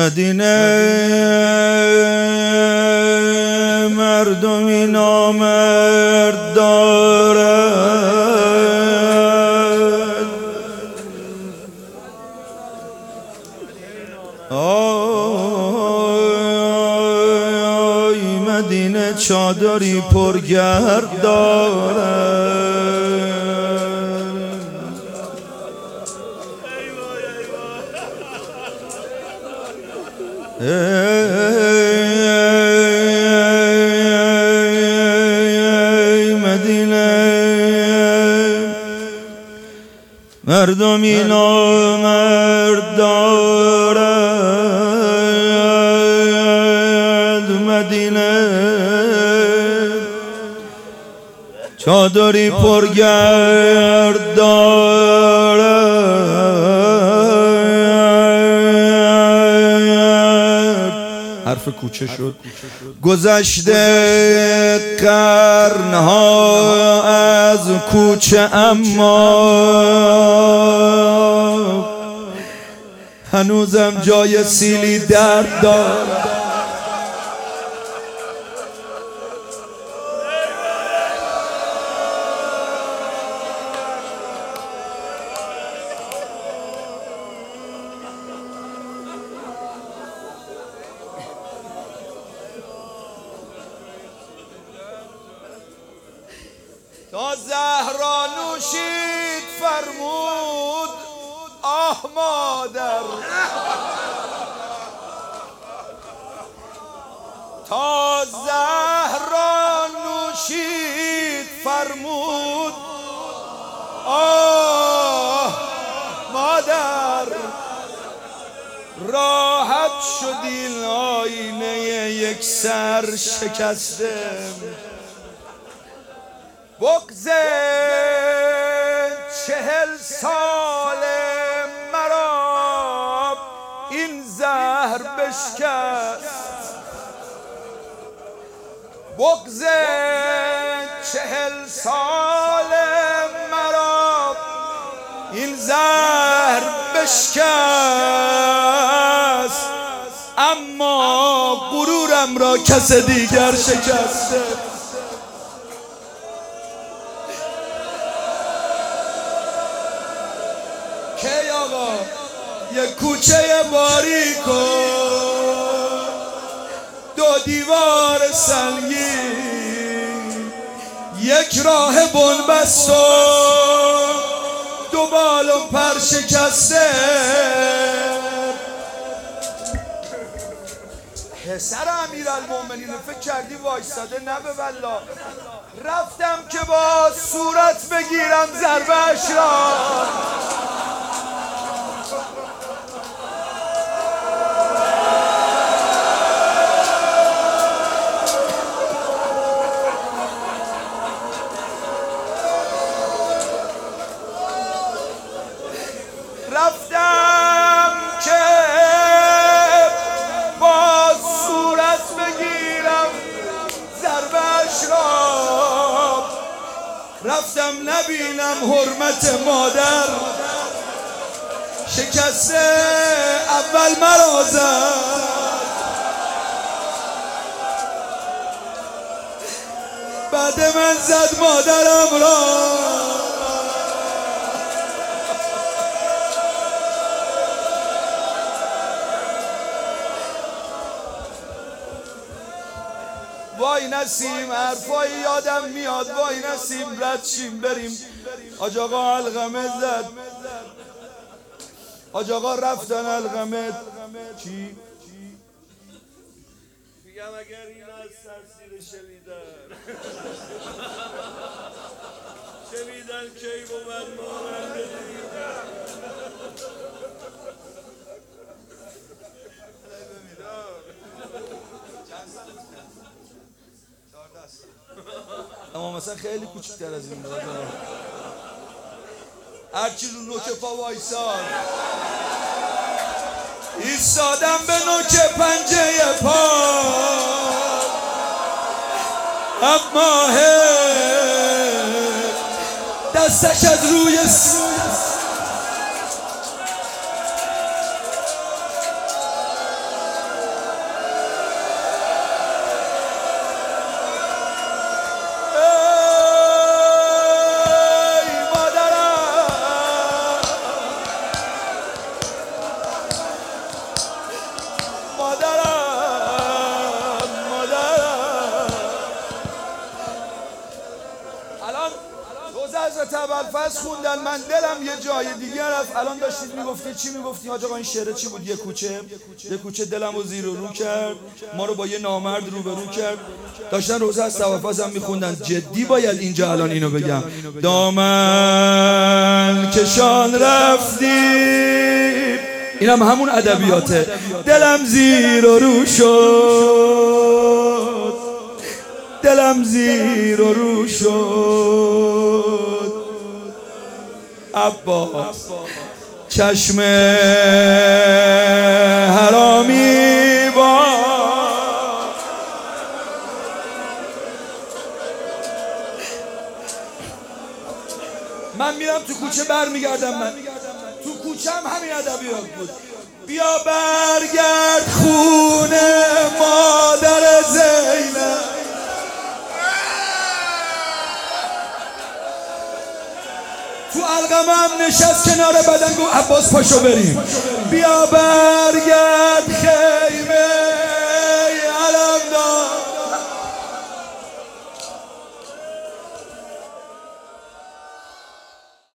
مدینه مردمی نامرد دارد، آی مدینه چادری پرگرد دارد. مردمی نامرد دارد، مدینه چادری پرگرد دارد. حرف کوچه شد. گذشته قرنها از کوچه، اما هنوزم جای سیلی درد دارد. تا زهرا نوشید فرمود آه مادر، تا زهرا نوشید فرمود آه مادر، راحت شد این آینه یک سر شکسته. بغض 40 سال مرا این زهر بشکست، بغض 40 سال مرا این زهر بشکست، اما غرورم را کس دیگر شکسته. کی آقا یک کوچه باریک و دو دیوار سنگین، یک راه بنبست و دو بال و پر شکسته. پسر امیرالمومنین فکر کردی وایستاده؟ نه به والله. رفتم که با صورت بگیرم ضربه‌اش را، رفتم که با صورت بگیرم ضربه‌اش را، رفتم نبینم حرمت مادر، شکسته اول مرا زد، بعد من زد مادرم را. وای نسیم حرفایی یادم میاد، وای نسیم رد شیم بریم. حاج آقا علقمه زد، حاج آقا رفتن علقمه. چی؟ میگم اگر این از سرسیر شنیدن کی بود ماننده اما مثلا خیلی کوچکتر از این بود. هرچی رو نوک پا وایساد، ایستادم به نوک پنجه پا، اما دستش از روی حضرت ابوالفضل خوندن، من دلم یه جای دیگه رفت. الان داشتید میگفتی چی میگفتی حاج آقا؟ این شعر چی بود؟ یه کوچه دلم رو زیر و رو کرد، ما رو با یه نامرد روبرو کرد. داشتن روزه از ابوالفضل هم میخوندن. جدی باید اینجا الان اینو بگم، دامن کشان رفتیم، اینم همون ادبیاته. دلم زیر و رو شد، دلم زیر و رو شد، عباس چشم حرامی با من میرم تو کوچه برمیگردم. من تو کوچه هم همین ادبیات بود. بیا برگرد خونه مادر زینب، تو علقمه هم نشست کنار بدن گفت عباس پاشو بریم. بیا برگرد خیمه